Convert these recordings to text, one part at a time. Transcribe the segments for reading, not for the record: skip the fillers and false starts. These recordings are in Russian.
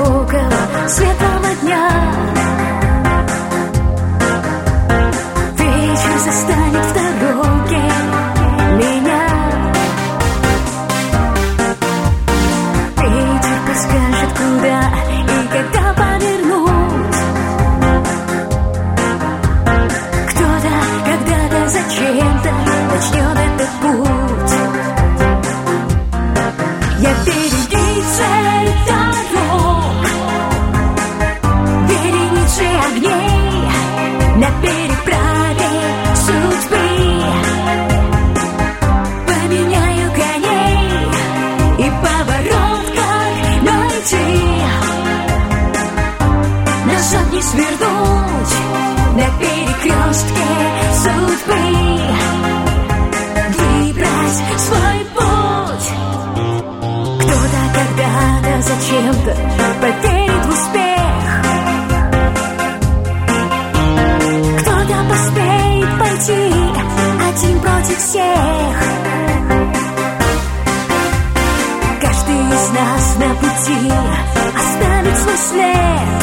около светлого дня. Вечер застанет в дороге меня. Ветер подскажет, куда и когда повернуть. Кто-то когда-то зачем-то начнет этот путь. Я впереди цель дорог, вереницы огней на переправе судьбы. Поменяю коней и поворот как найти. Назад не свернуть на перекрестке судьбы. Выбрать свой путь. Кто-то когда-то зачем-то поверит в успех. Кто-то поспеет пойти один против всех. Каждый из нас на пути оставит свой след.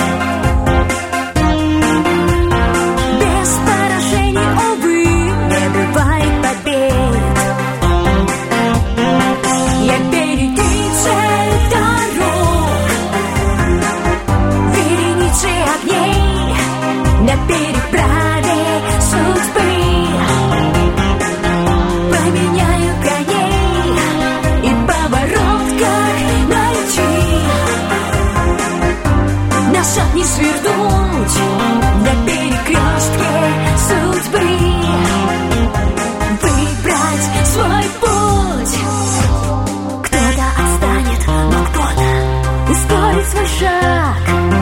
Без поражений, увы, не бывает побед. Я впереди цель дорог, вереницы огней на переправе судьбы. Поменяю коней и поворот как найти. Назад не свернуть на перекрестке судьбы. Выбрать свой путь. Кто-то отстанет, но кто-то ускорит свой шаг.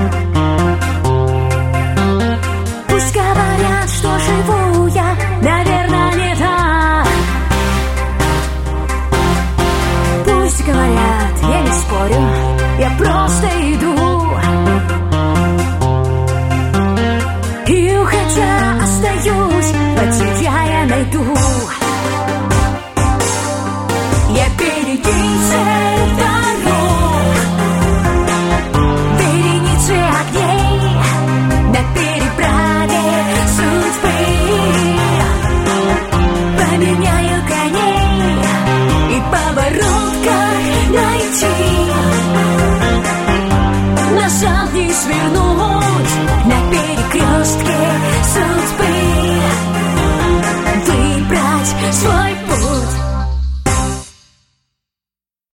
Пусть говорят, что живу я, наверное, не так. Пусть говорят, я не спорю, я просто иду. И уходя остаюсь, а тебя я найду. Я впереди цель дорог, вереницы огней на переправе судьбы. Поменяю коней и поворот как найти. Назад не свернуть на перекрестке